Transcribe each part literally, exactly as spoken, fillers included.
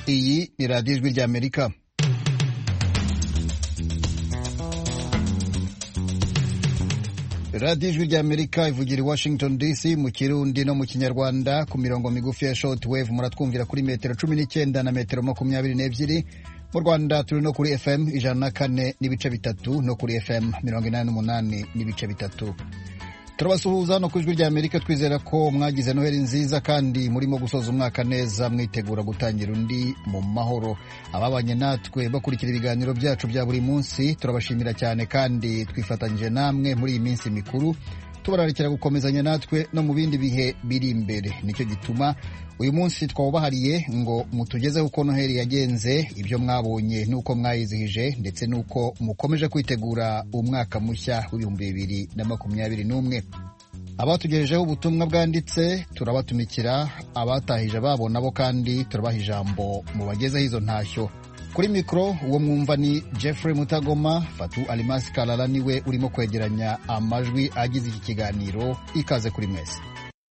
Iyi ni radiyo ijwi ry'Amerika. radiyo ijwi ry'Amerika ivugira i Washington D C mu Kirundi no mu Kinyarwanda ku mirongo migufi ya short wave. Muratwumvira kuri metero cumi n'icyenda na metero makumyabiri n'ebyiri. Mu Rwanda turi no kuri F M ijana na kane n'ibice bitatu no kuri F M mirongo inani n'umunani n'ibice bitatu. Turabasuhuza no ku ijwi ry'Amerika, twizera ko mwagize Noheli nziza kandi murimo gusoza umwaka neza, mwitegura gutangira undi mu mahoro. Ababanye natwe bakurikira ibiganiro byacu bya buri munsi turabashimira cyane kandi twifatanyije namwe muri iyi minsi mikuru, tubararikira gukomezanya natwe no mu bindi bihe biri imbere. Nicyo gituma uyu munsi twawubahariye ngo mutugezeho uko Noheli yagenze, ibyo mwabonye n'uko mwayizihije, ndetse n'uko mukomeje kwitegura umwaka mushya w'ibihumbi bibiri na makumyabiri n'umwe. Abatugejejeho ubutumwa bwanditse turabatumikira, abatahije ababo nabo kandi turabaha ijambo mu bagezeho izo ntashyo. Kuri mikro uwo mwumva ni Jeffrey Mutagoma. Fatu Alimasi Kalala niwe urimo kwegeranya amajwi agize iki kiganiro. Ikaze kuri mwese.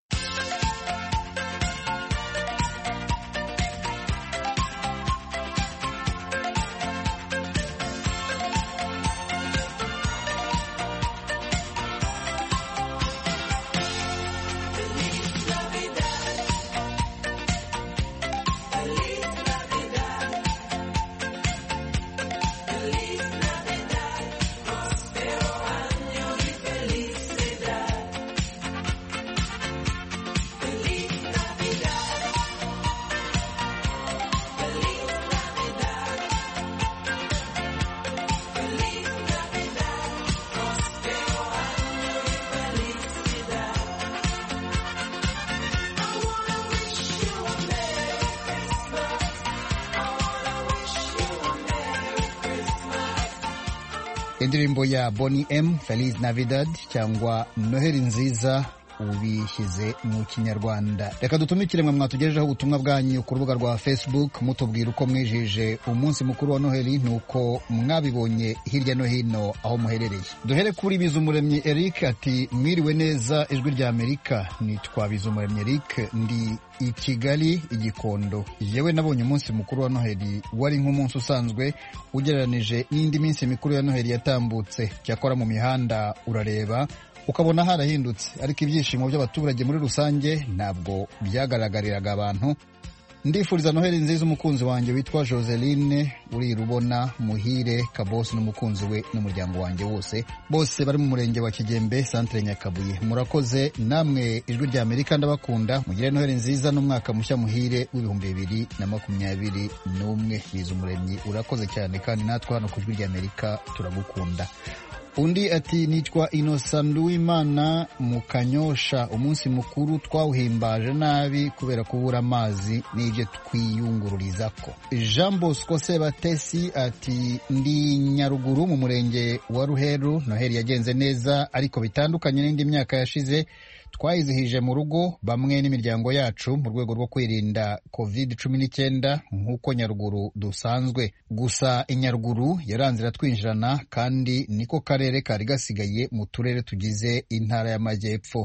Indirimbo ya Bonnie M, Feliz Navidad cyangwa Noheli nziza ubishyize mu Kinyarwanda. Reka dutumikire mwe mwatugejejeho ubutumwa bwanyu ku rubuga rwa Facebook mutubwira uko mwijije umunsi mukuru wa Noheli nuko mwabibonye hirya no hino aho muherereye. Duhere kuri Bizumuremyi Eric ati mwiriwe neza ijwi rya Amerika, nitwa Bizumuremyi Eric, ndi i Kigali Igikondo. Yewe nabonye umunsi mukuru wa Noheli wari nk'umunsi usanzwe ugereranije n'indi minsi mikuru ya Noheli yatambutse. Cyakora mu mihanda urareba ukabona harahindutse, ariko ibyishimo by'abaturage muri rusange ntabwo byagaragariraga abantu. Ndifuriza Noheli nziza umukunzi wanjye witwa Joseline uri Rubona, Muhire Kabosi n'umukunzi we n'umuryango wanjye wose, bose bari mu murenge wa Kigembe Centre Nyakabuye. Murakoze namwe ijwi rya Amerika, ndabakunda. Mugire Noheli nziza n'umwaka mushya muhire w'ibihumbi bibiri na makumyabiri n'umwe. Bizumuremyi urakoze cyane kandi natwe hano ku ijwi rya Amerika turagukunda. Undi ati nitwa Innocent Nduwimana mu Kanyosha, umunsi mukuru twawuhimbaje nabi kubera kubura amazi n'ibyo twiyungururizako. Jean Bosco Sebatesi ati ndi Nyaruguru mu murenge wa Ruheru, Noheli yagenze neza ariko bitandukanye n'indi myaka yashize. Twayizihije mu rugo bamwe n'imiryango yacu mu rwego rwo kwirinda covid cumi n'icyenda nk'uko Nyaruguru dusanzwe. Gusa inyaruguru yaranze iratwinjirana kandi niko karere kari gasigaye mu turere tugize intara y'Amajyepfo.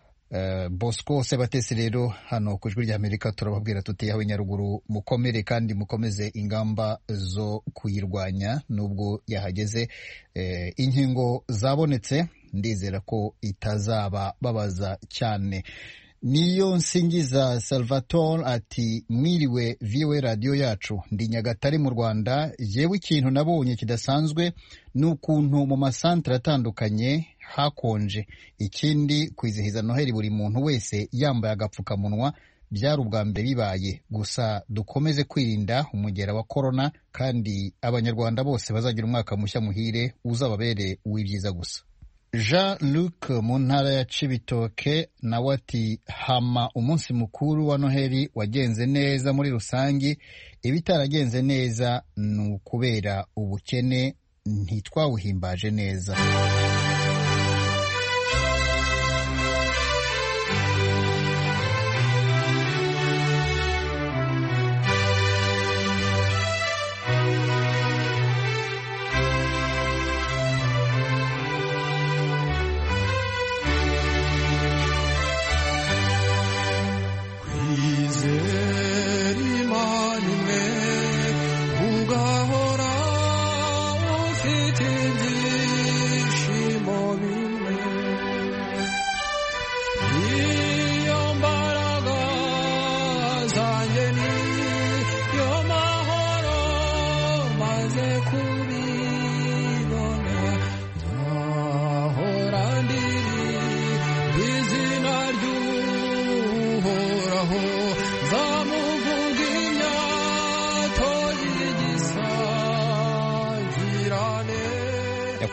Uh, Bosco Sebatesi rero hano ku ijwi ry'Amerika turababwira tuti yawe Nyaruguru mukomere kandi mukomeze ingamba zo kuyirwanya nubwo yahageze. Uh, inkingo zabonetse, ndizera ko itazaba babaza cyane. Niyo Nsingiza Salvatore ati mwiriwe V O A radio yacu, ndi Nyagatare mu Rwanda. Yewe ikintu nabonye kidasanzwe n'ukuntu mu masantre atandukanye hakonje. Ikindi kwizihiza Noheli buri muntu wese yambaye agapfukamunwa byari ubwa mbere bibaye. Gusa dukomeze kwirinda umugera wa corona kandi abanyarwanda bose bazagira umwaka mushya muhire uzababere uw'ibyiza gusa. Jean-Luc mu ntara ya Cibitoke nawe ati hama umunsi mukuru wa Noheli wagenze neza muri rusangi, ibitaragenze neza ni ukubera ubukene ntitwawuhimbaje neza. Kwizera Imana imwe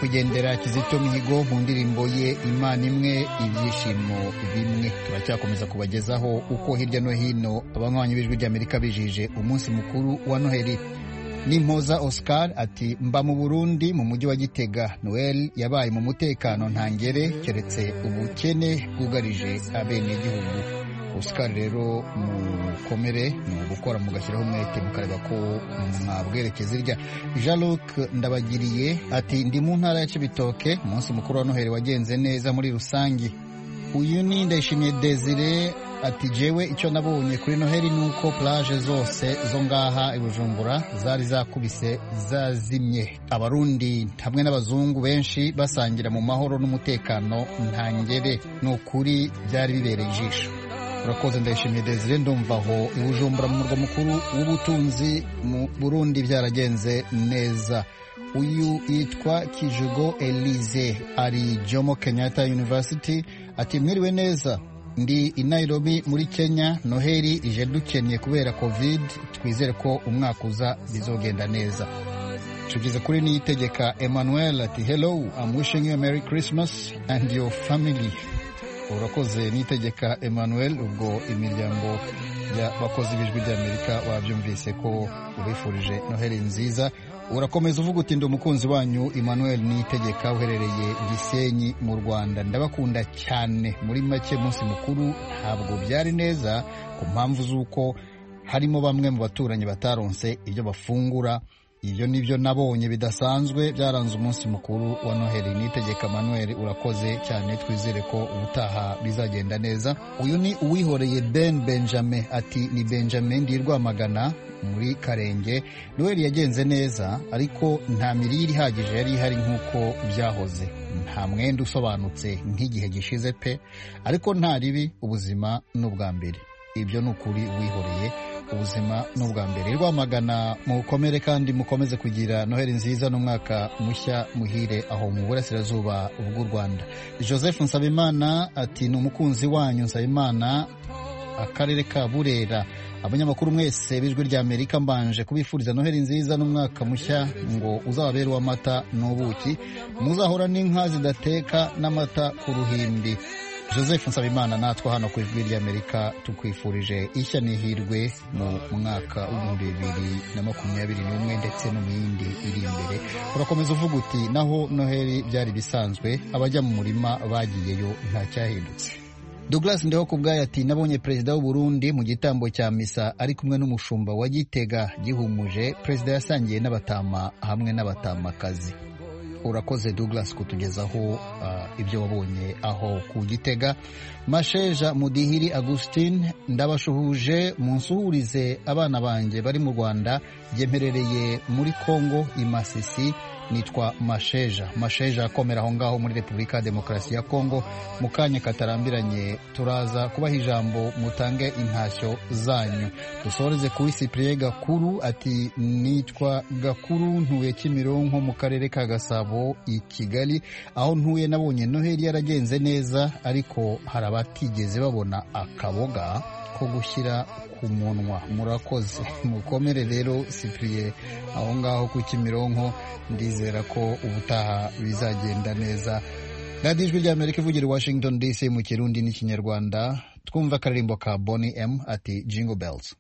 nyakwigendera Kizito Mihigo mu ndirimbo ye Imana imwe ibyishimo bimwe. Turacyakomeza kubagezaho uko hirya no hino abanywanyi b'Ijwi ry'Amerika bijije umunsi mukuru wa Noheli. Nimpoza Oscar ati mba mu Burundi mu mujyi wa Gitega. Noel yabaye mu mutekano ntangere keretse ubukene bwugarije abenegihugu. Oscar rero mukomere mu gukora mugashyiraho umwete mukareba ko mwabwerekeza irya. Jean-Luc Ndabagiriye ati ndi mu ntara ya Cibitoke, umunsi mukuru wa Noheli wagenze neza muri rusangi. Uyu ni Ndayishimiye Desire ati jewe icyo nabonye kuri Noheli nuko plage zose zo ngaha i Bujumbura zari zakubise zazimye, abarundi hamwe n'abazungu benshi basangira mu mahoro n'umutekano ntangere. Nukuri byari bibereye ijisho. Urakoze Ndayishimiye Desire. Ndumva aho i Bujumbura mu murwa mukuru w'ubutunzi mu Burundi byaragenze neza. Uyu yitwa Kijugo Elise ari Jomo Kenyatta University ati mwiriwe neza, ndi i Nairobi muri Kenya. Noheli ije dukennye kubera covid, twizere ko umwaka uza bizogenda neza. Tugize kuri Niyitegeka Emmanuel ati hello, I'm wishing you a Merry Christmas and your family. Urakoze Niyitegeka Emmanuel, ubwo imiryango y'abakozi b'Ijwi ry'Amerika wabyumvise ko ubifurije Noheli nziza. Urakomeza uvuga uti ndi umukunzi wanyu Emmanuel Niyitegeka uherereye Gisenyi mu Rwanda. Ndabakunda cyane. Muri make munsi mukuru ntabwo byari neza ku mpamvu z'uko harimo bamwe mu baturanyi bataronse ibyo bafungura. Ibyo nibyo nabonye bidasanzwe byaranze umunsi mukuru wa Noheli. Niyitegeka Emmanuel urakoze cyane, twizere ko ubutaha bizagenda neza. Uyu ni uwihoreye Ben Benjamin ati ni Benjamin ndi Rwamagana muri Karenge. Noheli yagenze neza ariko nta mirire ihagije yari ihari nk'uko byahoze. Nta mwenda usobanutse nk'igihe gishize pe, ariko nta ribi, ubuzima n'ubwa mbere. Ibyo ni ukuri wihoreye, ubuzima n'ubwa mbere. Rwamagana mukomere kandi mukomeze kugira Noheli nziza n'umwaka mushya muhire aho mu burasirazuba bw'u Rwanda. Joseph Nsabimana ati ni umukunzi wanyu Nsabimana, akarere ka Burera. Abanyamakuru mwese b'Ijwi ry'Amerika mbanje kubifuriza Noheli nziza n'umwaka mushya ngo uzababere w'amata n'ubuki, muzahora n'inka zidateka n'amata ku ruhimbi. Joseph Nsabimana, natwe hano ku Ijwi ry'Amerika tukwifurije ishya n'ihirwe mu mwaka w'ibihumbi bibiri na makumyabiri n'umwe ndetse no mu yindi iri imbere. Urakomeza uvuga uti naho Noheli byari bisanzwe, abajya mu murima bagiyeyo nta cyahindutse. Douglas Ndeho kubwaye ati nabonye perezida w'u Burundi mu gitambo cya misa ari kumwe n'umushumba wa Gitega gihumuje. Perezida yasangiye n'abatama hamwe n'abatamakazi. Urakoze Douglas kutugezaho uh, ibyo wabonye aho ku Gitega. Masheja Mudihiri Augustine, ndabashuhuje munsuhurize abana banje bari mu Rwanda, gemperereye muri Kongo i Masisi. Nitwa Masheja. Masheja akomera aho ngaho muri Repubulika ya Demokarasi ya Kongo. Mukanya katarambiranye turaza kubaha ijambo mutange intashyo zanyu. Dusoreze ku Cyprien Gakuru ati nitwa Gakuru, ntuye Kimironko mu karere ka Gasabo i Kigali. Aho ntuye nabonye Noheli yaragenze neza, ariko hari abatigeze babona akaboga ko gushyira ku munwa. Murakoze mukomere rero Cyprien aho ngaho ku Kimironko, ndizera ko ubutaha bizagenda neza. Radio Ijwi ry'Amerika ivugira Washington D C mu Kirundi n'Ikinyarwanda. Twumva akaririmbo ka Bonnie M ati Jingle Bells.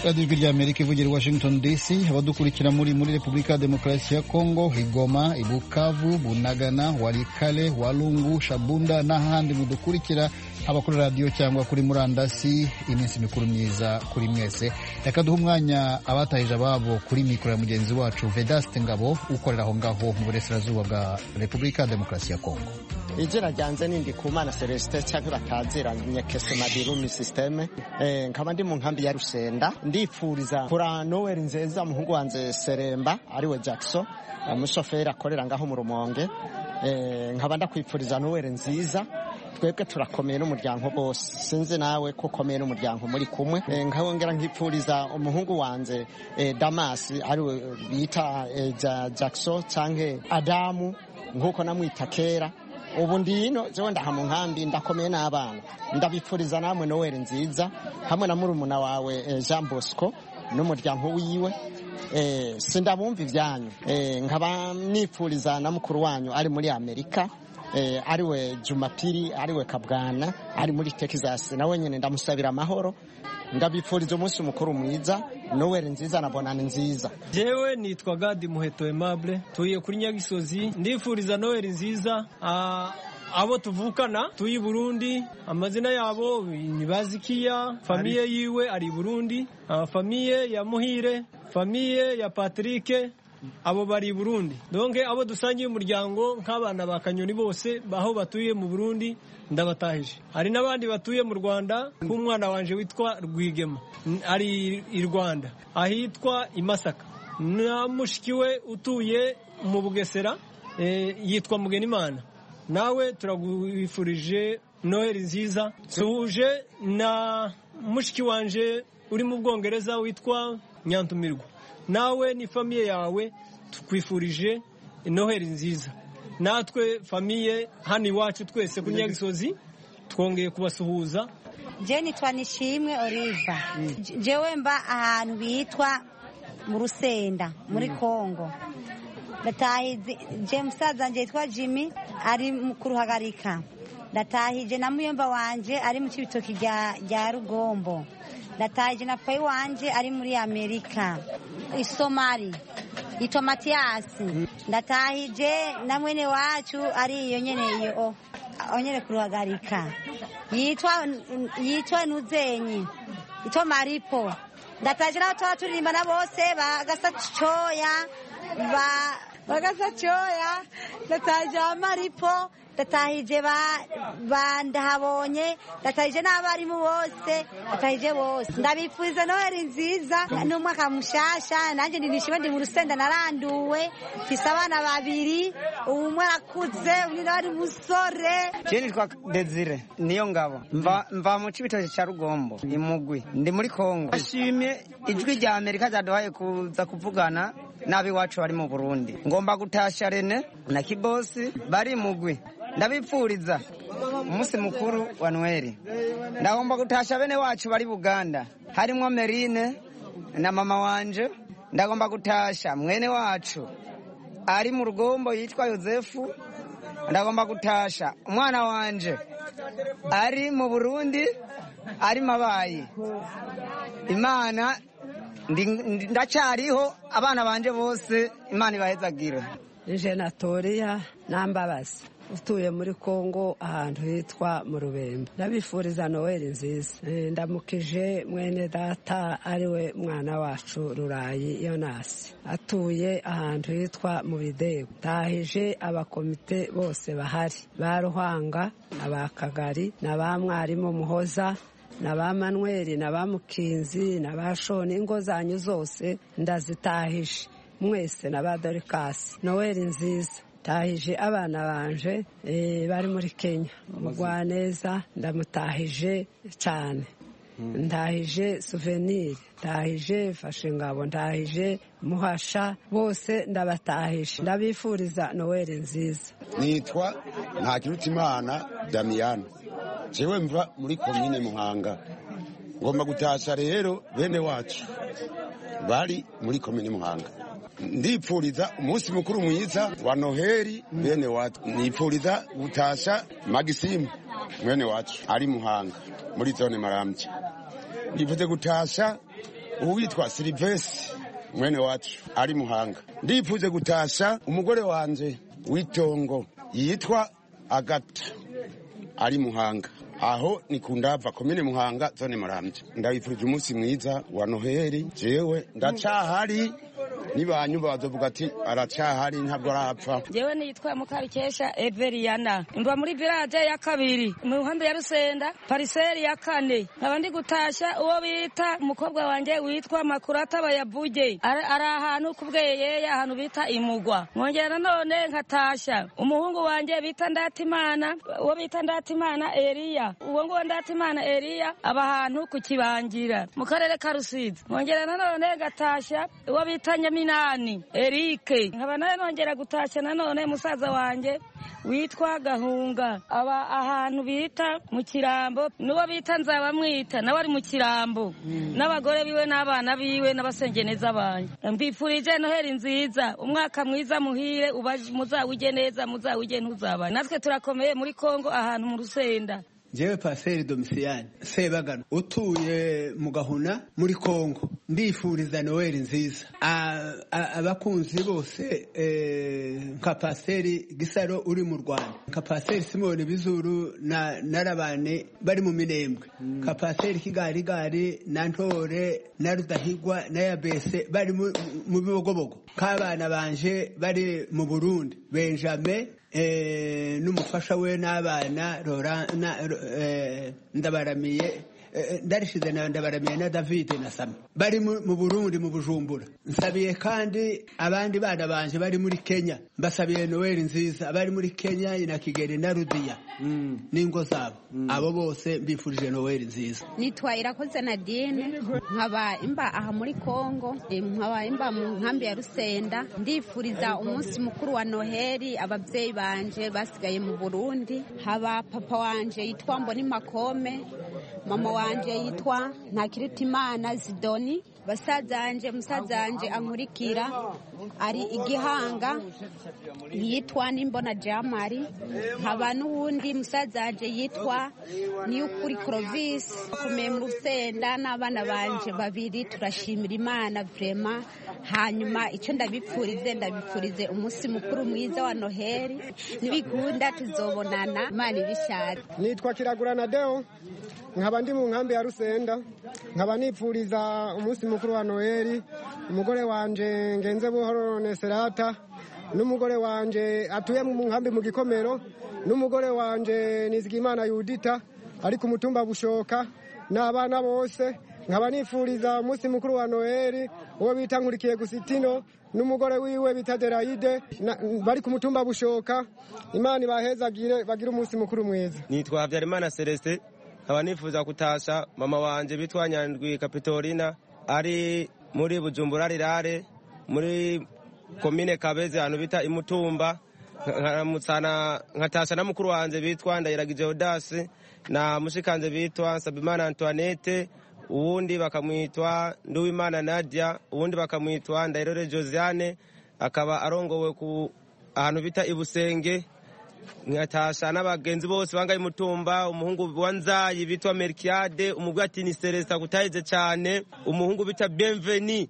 radiyo ijwi ry'Amerika ivugira i Washington D C. Abadukurikira muri muri Repubulika ya Demokarasi ya Kongo, Igoma, Ibukavu, Bunagana, Walikale, Walungu, Shabunda n'ahandi mudukurikira, haba kuri radiyo cyangwa kuri murandasi, iminsi mikuru myiza kuri mwese. Reka duhe umwanya abatahije ababo kuri mikoro ya mugenzi wacu Vedaste Ngabo ukorera aho ngaho mu burasirazuba bwa Repubulika ya Demokarasi ya Kongo. Ijira ryanze nindi Kumana Celestin cyangwa batazira Nyakese Madiru systeme eh nkaba ndi mu nkambi ya Rusenda. Ndipfuriza kura Noel nzeza muhungu wanze Seremba ariwe Jackson umushoferi akorera ngaho mu Rumonge. Eh nkaba ndakwipfuriza Noel nziza. Twebwe turakomeye n'umuryango bose, sinzi nawe ko komeye n'umuryango muri kumwe. E, nkabongera nkipfuriza umuhungu wanze e, Damas ariwe bita e, ja, Jackson canke Adamu nkuko namwita kera. Ubu ndino jewe ndaha mu nkambi ndakomeye n'abana. Ndabipfuriza namwe Noel nziza hamwe na murumuna wawe e, Jean Bosco n'umuryango wiwe. Eh sindabumva ivyanyu. Eh nkaba nipfuriza na mukuru wanyu ari muri Amerika. Eh, ariwe Jumapili ariwe Kabwana ari muri Texas nawe nyene ndamusabira amahoro. Ndabipfuriza umunsi mukuru mwiza, Noel nziza na bonane nziza. Jewe nitwa Gadi Muheto Aimable tuye kuri Nyagisozi. Ndifuriza Noel nziza a abo tuvukana tuyi Burundi, amazina yabo ni Bazikiya, famiye yiwe ari Burundi, famiye ya Muhire, famiye ya Patrick abo bari Burundi. Donke abo dusangiye umuryango nk'abana ba Kanyoni bose baho batuye mu Burundi ndabatahije. Hari nabandi batuye mu Rwanda, k'umwana wanje witwa Rwigema ari i Rwanda ahitwa Imasaka. Na mushikiwe utuye mu Bugesera e, yitwa Mugenimana. Nawe turagwifurije Noel nziza. Suhuje na mushiki wanje uri mu Bwongereza witwa Nyantumirwa. Nawe ni famiye yawe tukwifurije Noheri nziza. Natwe famiye hano iwacu twese kuri Nyagisozi twongeye kubasuhuza. Je nitwa Nishimwe Oliva. Jewe mba ahantu bitwa mu Rusenda muri Kongo. Ndatahize je musaza nje yitwa Jimmy ari mu Kuruhagarika. Ndatahije na muyemba wanje ari mu Cibitoki rya rya Rugombo. Ndatahije na pai wanje ari muri Amerika Isomali yitwa Matiasi. Ndatahije na mwene wacu ari iyo nyene iyo onyene Kuruhagarika yitwa yitwa Nuzenyi yitwa Maripo. Ndatahije na watu turirimba na bose bagasa coya ba bagasa coya. Ndatahije Maripo, ndatahije ba bandahabonye, ndatahije n'abarimu bose, ndatahije bose. Ndabipfuza Noheri nziza n'umwaka mushasha. Nanje ndinishima ndi mu Rusenda naranduwe, mfise abana babiri, umwe arakuze undi ari musore. Je nitwa Desire niyo ngabo mva mva mu Cibitoke cya Rugombo imugwi ndi muri Kongo. Ashimye ijwi rya Amerika ryaduhaye kuza kuvugana nabi wacu bari mu Burundi. Ngomba gutasha Rene na Kibosi bari mugwi. Ndabipfuriza umunsi mukuru wa Noel. Ndagomba gutasha bene wacu bari Buganda harimo Merine na mama wanje. Ndagomba gutasha mwene wacu ari mu Rugombo yitwa Yosefu. Ndagomba gutasha umwana wanje ari mu Burundi ari Mabayi. Imana ndacyariho abana banje bose Imana ibahezagira. Jenatoria Nambabazi utuye muri Kongo ahantu hitwa mu Rubembe. Ndabifuriza Noel nziza. E, ndamukije mwene data ariwe mwana wacu Rurayi Yonasi atuye ahantu hitwa mu Bidego. Tahije abakomite bose bahari ba Ruhanga abakagari na ba mwarimu Muhoza na ba Manuel na ba Mukinzi na ba Shoni. Ingo zanyu zose ndazitahije mwese na ba Dorcas. Noel nziza. Tahije abana banje e, bari muri Kenya. Mugwaneza ndamutahije cyane. Ndahije Souvenir, ndahije Fashingabo, ndahije Muhasha, bose ndabatahije. Ndabifuriza Noel nziza. Nitwa Ntakirutimana Damiano. Jewe mva muri komine Muhanga. Ngomba gutasha rero bene wacu bari muri komine Muhanga. Ndipfuriza umunsi mukuru mwiza wa Noheri bene wacu. Nipfuriza gutasha Maxime mwene wacu ari Muhanga muri zone Marambye. Nipfuze gutasha uwitwa Silvestre mwene wacu ari Muhanga. Ndipfuze gutasha umugore wanje w'itongo yitwa Agata ari Muhanga. Aho ni kundava komine Muhanga zone Muramvya. Ndabifurije umunsi mwiza wa Noheli. Jewe ndacahari nibanyumva bazovuga ati aracahari ntabwo arapfa. Jewe nitwa Mukabikesha Everiana, mba muri village ya kabiri mu nkambi ya Rusenda pariseri ya kane. Abandi gutasha uwo bita umukobwa wanje witwa Makurata bayavuge ari ahantu kubweye ahantu bita Imugwa. Mwongera none nkatasha umuhungu wanje bita Ndatimana, uwo bita Ndatimana Elia, uwo ngo Ndatimana Elia aba ahantu ku Kibangira mu karere ka Rusizi. Mwongera none gatasha uwo bita Minani Erike, nkaba nawe nongera gutasha nanone musaza wanje witwa Gahunga aba ahantu bita mu Kirambo, nuwo bita Nzabamwita nawe ari mu Kirambo, n'abagore biwe n'abana biwe n'abasengeneza banje. Mbifurije Noheli nziza, umwaka mwiza muhire, muzawuje neza muzawuje ntuzaba. Natwe turakomeye muri Kongo ahantu mu Rusenda. Jewe Paseri Domisiyani Sebagano utuye mu Gahuna muri Kongo, ndifuriza Noheli nziza abakunzi bose nka Paseri Gisaro uri mu Rwanda, nka Paseri Simone Bizuru na narabane bari mu Minembwe, nka Paseri Kigarigari na Ntore na Rudahigwa na Yabese bari mu Bibogobogo, kabana banje bari mu Burundi Benjamin eh numufasha we n'abana na eh, ndabaramiye eh, ndarishize na ndabaramiye na David na Sam bari mu Burundi mu Bujumbura. Nsabiye kandi abandi bana banje bari muri Kenya, mbasabiye Noheli nziza abari muri Kenya ina Kigeli na Rudiya mm. ningo zabo mm. abo bose mbifurije Noheli nziza. Nitwa Irakoze Nadine, nkaba imba aha muri Kongo, nkaba imba mu nkambi ya Rusenda. Ndifuriza umunsi mukuru wa Noheli abavyeyi banje basigaye mu Burundi, haba papa wanje yitwa Mboni Makome, mama wanje yitwa Ntakiritimana Zidoni, basazanje musazanje ankurikira ari Igihanga yitwa Nimbona Jamari, haba n'uwundi musazanje yitwa Niyukuri Clovis. Kumeye mu Rusenda n'abana banje babiri, turashimira Imana vraiment. Hanyuma icyo ndabipfurize ndabipfurize umunsi mukuru mwiza wa Noheli, nibigunda tuzobonana Imana ibishaka. Nitwa Kiragurana Deo, nkaba ndi mu nkambi ya Rusenda, nkaba nipfuriza umunsi mukuru wa Noheli umugore wanje Ngenze Buhoro Neserata, n'umugore wanje atuye mu nkambi mu Gikomero, n'umugore wanje Nizigimana Yudita ari ku mutumba Bushoka, n'abana bose. Nkaba nifuriza umunsi mukuru wa Noheli uwo bita Nkurikiye Gusitino n'umugore wiwe bita Deraide bari ku mutumba Bushoka. Imana ibahezagire bagire umunsi mukuru mwiza. Nitwa Habyarimana Celestin, nkaba nifuza kutasha mama wanje bitwa Nyandwi Kapitorina ari muri Bujumbura Rirare muri komine Kabeze ahantu bita Imutumba. Nkaramutsana nkatasha na mukuru wanje bitwa Ndayiragije Odasi na mushikanje bitwa Sabimana Antoinette, uwundi bakamwitwa Nduwimana Nadia, uwundi bakamwitwa Ndayirore Josiane, akaba arongowe ku ahantu bita Ibusenge. Nkatasha n'abagenzi bose bangaye Mutumba, umuhungu wa Nzayi bitwa Merkiade, umugwi ati ni Celestin kutayize cyane, umuhungu bita Bienveni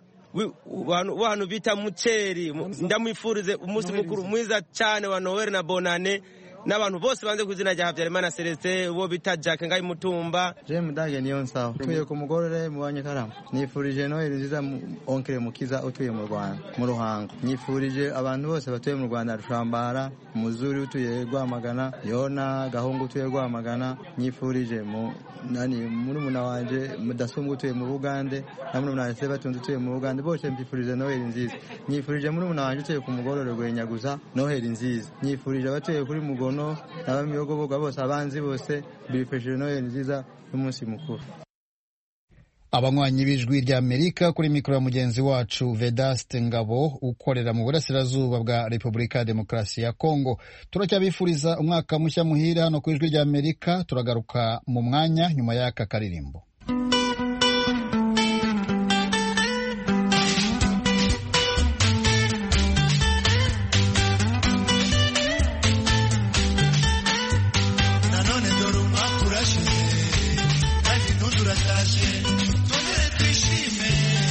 wanu bita Muceri. Ndamwifurize umunsi mukuru mwiza cyane wa Noheli na Bonane, n'abantu bose banze kuzina rya Habyarimana Celestin uwo bita Jack ngaye Mutumba. Je mudage niyo nsaho tuye ku mugorore mu Banyakarama. Nifurije Noheli nziza onkere Mukiza utuye mu Rwanda mu Ruhango. Nifurije abantu bose batuye mu Rwanda Rushambara, Muzuri utuye Rwamagana, Yona Gahungu utuye Rwamagana. Nifurije mu nani muri muna wanje Mudasumbwa utuye mu Bugande, na muri muna Sebatunze utuye mu Bugande, bose mbifurije Noheli nziza. Nifurije muri muna wanje utuye ku mugorore Rwenyaguza Noheli nziza. Nifurije abatuye kuri Mugono n'abamiyogoboga bose abanzi bose bifurije Noheli nziza n'umunsi mukuru. Abanywanyi b'Ijwi rya Amerika kuri mikoro ya mugenzi wacu Vedaste Ngabo ukorera mu burasirazuba bwa Repubulika ya Demokarasi ya Kongo. Turacyabifuriza umwaka mushya muhira hano ku Ijwi rya Amerika. Turagaruka mu mwanya nyuma y'aka karirimbo. Tongere twishime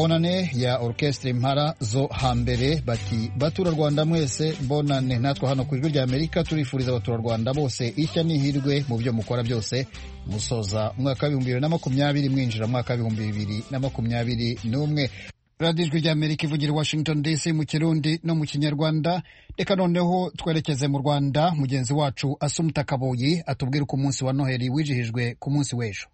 bonane ya orchestre Impara zo hambere bati baturarwanda mwese bonane. Natwe hano ku Ijwi rya Amerika turifuriza abaturarwanda bose ishya n'ihirwe mu byo mukora byose, musoza umwaka w'ibihumbi bibiri na makumyabiri mwinjira mwaka w'ibihumbi bibiri na makumyabiri n'umwe. Radio Ijwi rya Amerika ivugira Washington D C mu Kirundi no mu Kinyarwanda. Reka noneho twerekeze mu Rwanda. Mugenzi wacu Asumta Kaboyi atubwira uko umunsi wa Noheli wijihijwe ku munsi w'ejo.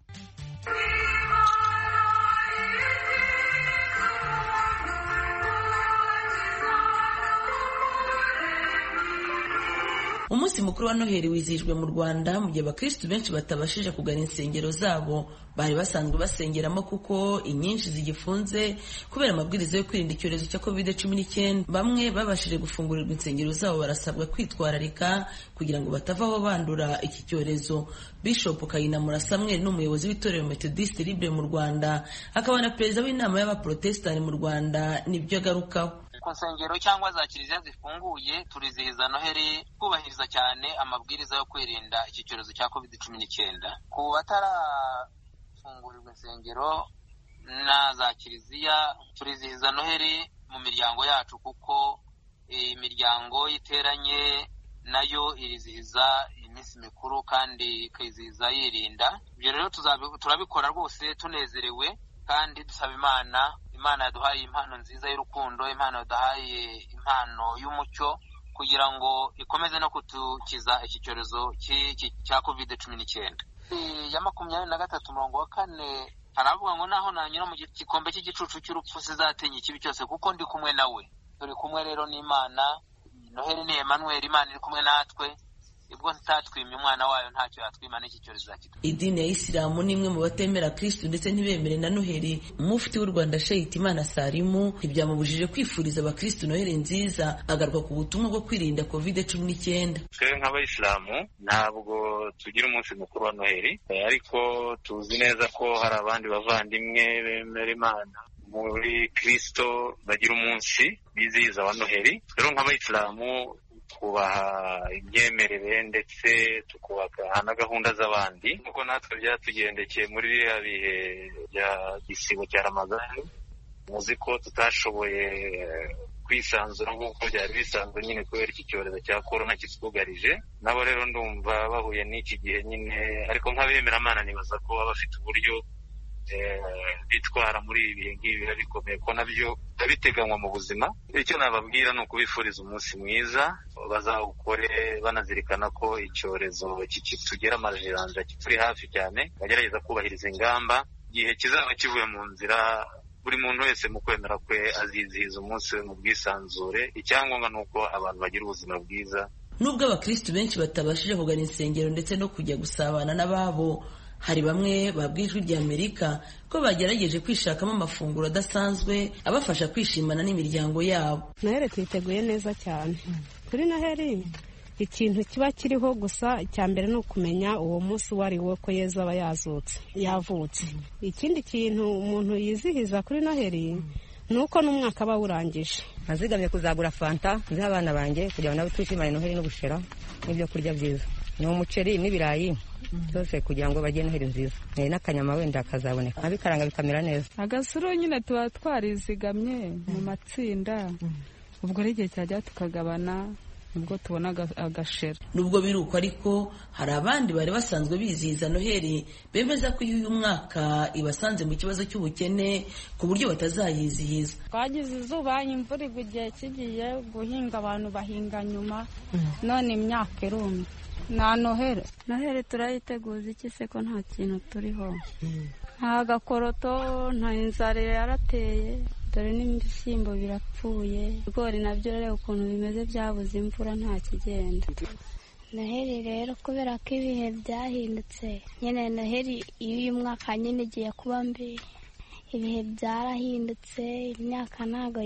Umunsi mukuru wa Noheli wizihijwe mu Rwanda mu gihe abakristu benshi batabashije kugana insengero zabo bari basanzwe basengeramo kuko inyinshi zigifunze kubera amabwiriza yo kwirinda icyorezo cya covid cumi n'icyenda. Bamwe babashije gufungurirwa insengero zabo barasabwa kwitwararika kugira ngo batavaho bandura iki cyorezo. Bishop Kayinamura Samuel n'umuyobozi w'itorero Methodist Libre mu Rwanda akaba na perezida w'inama y'abaprotestani mu Rwanda nibyo agarukaho. Ku nsengero cyangwa za kiliziya zifunguye turizihiza Noheli kubahiriza cyane amabwiriza yo kwirinda iki cyorezo cya covid cumi n'icyenda. Ku batarafungurirwa insengero na za kiliziya turizihiza Noheli mu miryango yacu kuko imiryango iteranye nayo irizihiza iminsi mikuru kandi ikizihiza yirinda. Ibyo rero turabikora rwose tunezerewe kandi dusaba Imana. Imana yaduhaye impano nziza y'urukundo, Imana yaduhaye impano y'umucyo kugira ngo ikomeze no kutukiza iki cyorezo cya covid cumi n'icyenda. Ya makumyabiri na gatatu umurongo wa kane haravuga ngo naho nanyura mu gikombe cy'igicucu cy'urupfu sizatinya ikibi cyose kuko ndi kumwe nawe. Turi kumwe rero n'Imana. Noheli ni Emmanuel, Imana iri kumwe natwe. Ibwo ntatwimye umwana wayo ntacyo yatwima n'iki cyorezo kitu. Idini ya Isilamu ni imwe mu batemera Kristo ndetse ntibemere na Noheli. Mufti w'u Rwanda Sheikh Imana Salimu ntibyamubujije kwifuriza abakristo Noheli nziza, agaruka ku butumwa bwo kwirinda covid cumi n'icyenda. Twe nk'abayisilamu ntabwo tugira umunsi mukuru wa Noheli, ariko tuzi neza ko hari abandi bavandimwe bemera Imana muri Kristo bagira umunsi bizihiza wa Noheli. Rero nk'abayisilamu kubaha imyemerere ndetse tukubaka na gahunda z'abandi kuko natwe byatugendekeye muri biriya bihe bya gisibo cya Ramadani. Muzi ko tutashoboye kwisanzura nk'uko byari bisanzwe nyine kubera iki cyorezo cya korona kitwugarije. Nabo rero ndumva bahuye n'iki gihe nyine, ariko nk'abemeramana nibaza ko baba bafite uburyo bitwara muri ibi bihe nk'ibi biba bikomeye ko nabyo biteganywa mu buzima. Icyo nababwira ni ukubifuriza umunsi mwiza, bazawukore banazirikana ko icyorezo kitugera amajiranja kituri hafi cyane, bagerageza kubahiriza ingamba. Igihe kizaba kivuye mu nzira, buri muntu wese mu kwemera kwe azizihiza umunsi we mu bwisanzure. Icyangombwa ni uko abantu bagira ubuzima bwiza. Nubwo abakristo benshi batabashije kugana insengero ndetse no kujya gusabana n'ababo, hari bamwe babwijwe rya Amerika ko bagerageje kwishakamo amafunguro adasanzwe abafasha kwishimana n'imiryango yabo. Noheli twiteguye neza cyane. Kuri Noheli ikintu kiba kiriho gusa icya mbere ni ukumenya uwo munsi wari wo ko Yezu aba yazutse yavutse. Ikindi kintu umuntu yizihiza kuri Noheli nuko n'umwaka aba urangije. Nazigamye kuzagura fanta nziha abana banjye kugira ngo nabo twishimane Noheli n'ubushera n'ibyo kurya byiza. Ni umuceri n'ibirayi byose kugira ngo bagire Noheli nziza. N'akanyama wenda kazaboneka abikaranga bikamera neza. Agasuro nyine tuba twarizigamye mu matsinda, ubwo rero igihe cyajya tukagabana nibwo tubona agashera. Nubwo biruko ariko hari abandi bari basanzwe bizihiza Noheli bemeza ko uyu mwaka ibasanze mu kibazo cy'ubukene ku buryo batazayizihiza. Twagize izuba, imvura igwa igihe kigiye guhinga, abantu bahinga nyuma, none imyaka irumye. Na Noheli Noheli turayiteguza iki se ko nta kintu turiho? Nta gakoroto, nta inzara yarateye, dore n'ibishyimbo birapfuye, ibigori nabyo rero ukuntu bimeze byabuze imvura nta kigenda. Noheli rero kubera ko ibihe byahindutse, nyine Noheli iyo uyu mwaka nyine igiye kuba mbi, ibihe byarahindutse, imyaka ntago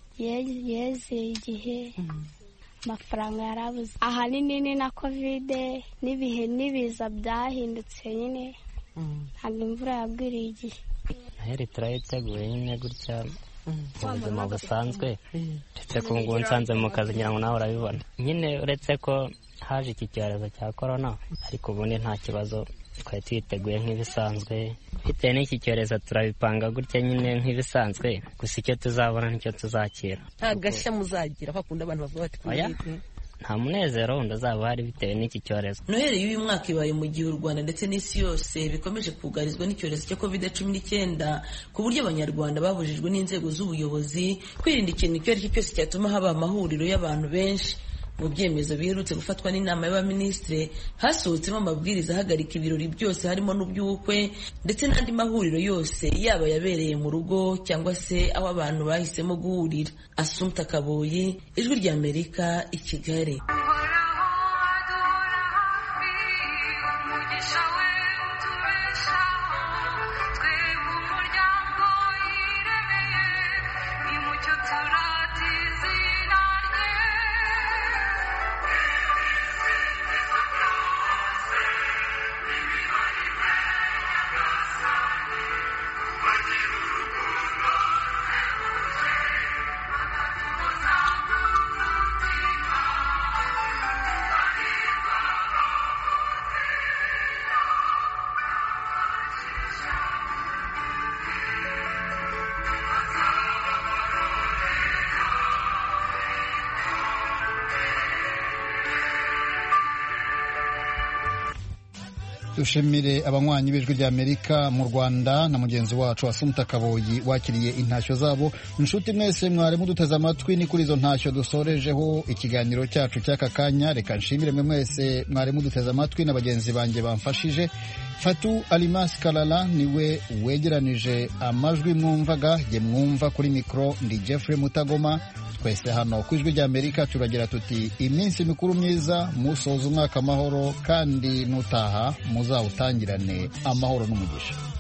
yeze igihe, amafaranga yarabuze ahanini ni na kovide n'ibihe n'ibiza byahindutse nyine ntabwo imvura yagwiriye igihe. Noheli turayiteguye nyine gutya mu buzima busanzwe, ndetse ko ngo nsanze mu kazi ngira ngo nawe urabibona nyine, uretse ko haje iki cyorezo cya korona, ariko ubundi nta kibazo twari twiteguye nk'ibisanzwe bitewe n'iki cyorezo turabipanga gutya nyine nk'ibisanzwe gusa icyo tuzabona nicyo tuzakira. Nta gashya muzagira bakunda abantu bavuga bati nta munezero wundi uzaba uhari bitewe n'iki cyorezo. Noheli y'uyu mwaka ibaye mu gihe u Rwanda ndetse n'isi yose bikomeje kugarizwa n'icyorezo cya covid cumi n'icyenda ku buryo abanyarwanda babujijwe n'inzego z'ubuyobozi kwirinda ikintu icyo ari cyo cyose cyatuma haba amahuriro y'abantu benshi. Mu byemezo biherutse gufatwa n'inama y'abaminisitiri hasohotsemo amabwiriza ahagarika ibirori byose harimo n'uby'ubukwe ndetse n'andi mahuriro yose yaba yabereye mu rugo cyangwa se aho abantu bahisemo guhurira. Assumpta Kaboyi, Ijwi ry'Amerika, i Kigali. dushimire abanywanyi b'Ijwi ry'Amerika mu Rwanda na mugenzi wacu Assumpta Kaboyi wakiriye intashyo zabo. Inshuti mwese mwari muduteze amatwi, ni kuri izo ntashyo dusorejeho ikiganiro cyacu cy'aka kanya. Reka nshimire mwe mwese mwari muduteze amatwi na bagenzi banjye bamfashije. Fatu Alimas Kalala niwe wegeranije amajwi mwumvaga, ye mwumva kuri mikro ndi Jeffrey Mutagoma. Twese hano ku Ijwi ry'Amerika turagira tuti iminsi mikuru myiza, musoza umwaka amahoro kandi nutaha muzawutangirane amahoro n'umugisha.